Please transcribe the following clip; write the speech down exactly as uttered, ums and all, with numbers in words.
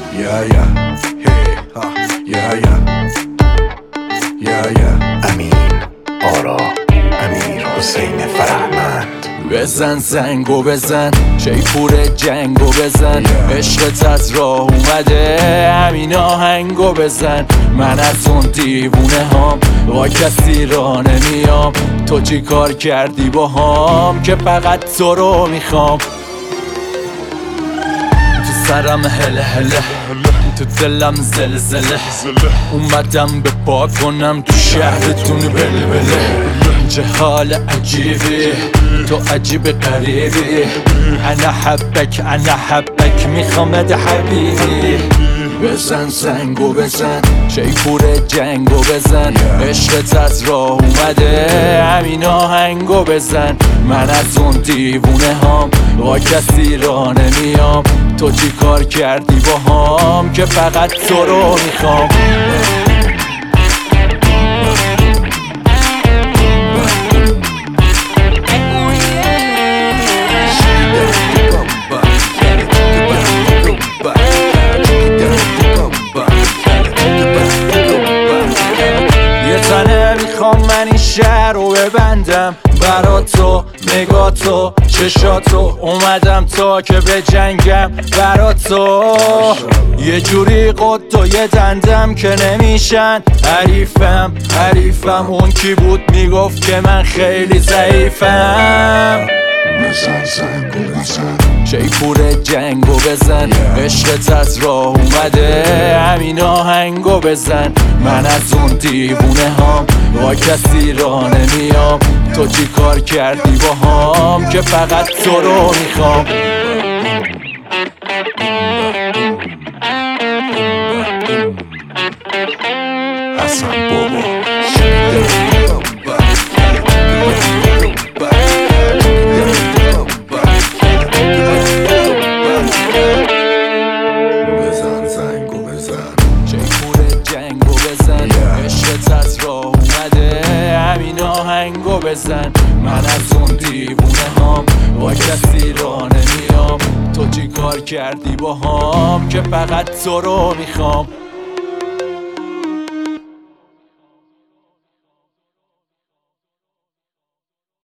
یا یا هی ها یا یا یا یا امین آرا امیر حسین فرهمند. بزن زنگو بزن شیپور جنگو بزن عشقت از راه اومده همین آهنگو بزن. من از اون دیوونه هام با کسی را نمیام. تو چی کار کردی با هم که فقط تو رو میخوام. تو سرم هله هله تو دلم زلزله اومدم به پا کنم تو شهرتون بلبله. چه حال عجیبی تو عجیب قریبی. انا حبک انا حبک میخوامد حبیبی. بزن زنگو بزن شیپور جنگو بزن عشقت از راه اومده همین آهنگو بزن. من از اون دیوونه هام با کسی را نمیام. تو چی کار کردی با هم که فقط تو رو میخوام. میخوام من این شهر رو ببندم برا تو نگاه تو چشاتو. اومدم تا که به جنگم برا تو. یه جوری قد و یه دندم که نمیشن حریفم حریفم. اون کی بود میگفت که من خیلی ضعیفم. بزن زنگو بزن شیپور جنگو بزن عشقت از راه اومده همین آهنگو بزن. من از اون دیوونه هام با کسی را نمیام. تو چی کار کردی با هم که فقط تو رو میخوام. حسن بابا بزن زنگو بزن شیپور جنگو بزن عشقت از راه اومده همین آهنگو بزن. من از اون دیوونه هام با کسی را نمیام. تو چی کار کردی با هم که فقط تو رو میخوام.